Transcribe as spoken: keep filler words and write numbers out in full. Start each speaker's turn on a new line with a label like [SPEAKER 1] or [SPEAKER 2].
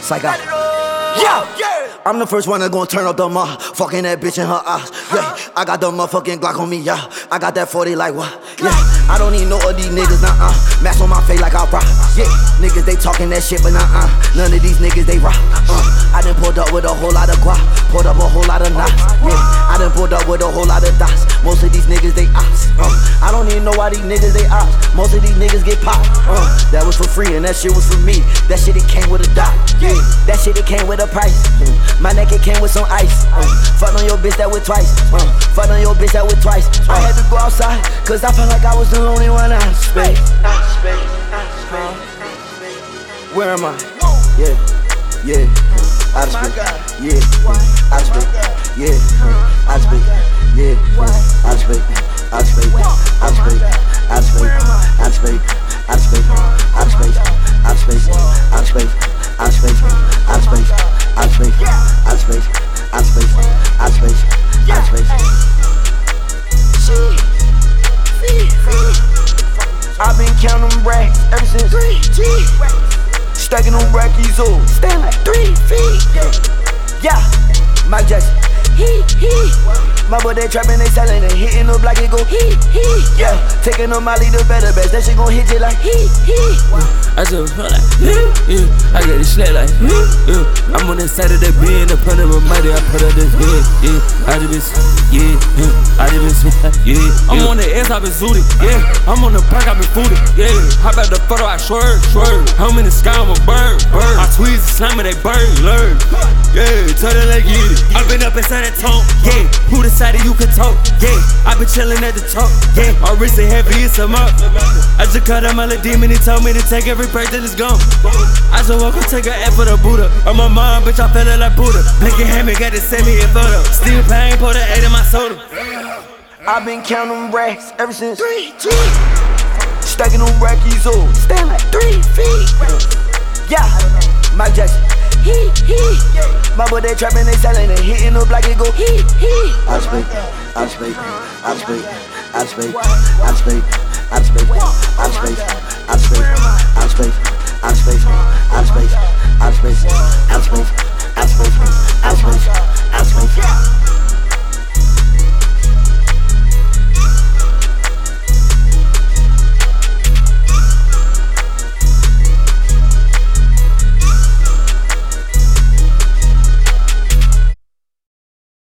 [SPEAKER 1] like I. Yeah! I'm the first one that gon' turn up the motherfucking that bitch in her eyes. Yeah, I got the motherfucking Glock on me, yeah. I got that forty like what? Yeah, I don't need no of these niggas, nah uh. Mask on my face like I rock. Yeah, niggas they talking that shit, but nah uh. None of these niggas they rock. Uh, I done pulled up with a whole lot of guap, pulled up a whole lot of knots. Yeah, I done pulled up with a whole lot of dots. Most of these niggas they ops. Uh, I don't even know why these niggas they ops. Most of these niggas get popped. Uh, that was for free and that shit was for me. That shit it came with a dot. Yeah, that shit it came with a price. Mm. My neck it came with some ice. Uh, fuck on your bitch that with twice. Uh, fuck on your bitch that with twice. Uh, I had to go outside, cause I felt like I was the only one out of space. Uh, where am I? Yeah, yeah, out of space. Yeah, out of space. Yeah, out of space. Yeah, out of space. Out of space. Out of space. Out of space. Out of space. Out of space. Out of space. Out of space. Out of space. Out of space. Out of space. Out of space, out of space, out of space, out of space, out of space. I've been counting racks ever since three G. Stacking on brackies, oh, stand like three feet. Yeah, Mike Jackson. He, he. My boy they trapping, they selling, they hitting the block, it go he, he. Yeah, taking on Molly the better best, that shit gon' hit you like he, he.
[SPEAKER 2] I just feel like, yeah, yeah. I got this shit like, yeah, yeah. I'm on the side of that bed, in front of a mighty, I put up this head, yeah. I just been, yeah, yeah. I just been, yeah. I'm on the ass, I been zooted, yeah. I'm on the park, I been fooded, yeah. Hop out the photo, I swerve, swerve. I'm in the sky, I'm a bird, bird. I tweeze the slime of that bird, learn. Yeah, tell them like get it. I been up inside that tone, yeah. Who decided you could talk, yeah. I been chillin' at the top, yeah. My wrist ain't heavy, it's a mop. I just cut out my little demon, he told me to take every break till it's gone. I just walk and take a F for the Buddha. On my mind, bitch, I feelin' like Buddha. Blinking hand me, got to send me a photo. Still pain, pour the eight in my soda.
[SPEAKER 1] I've been counting racks ever since three G. Stacking on brackies, oh, stand like three feet. Yeah, Mike Jackson. He, he. My boy they trapping, they selling, they hitting up like it go he, he. Out of space, out of space, out of space, out of space, out of space, out of space, out of space, out of space, out of space, out of space, out of space, out of space, out of space, out of space, out of space, out of space, out of space.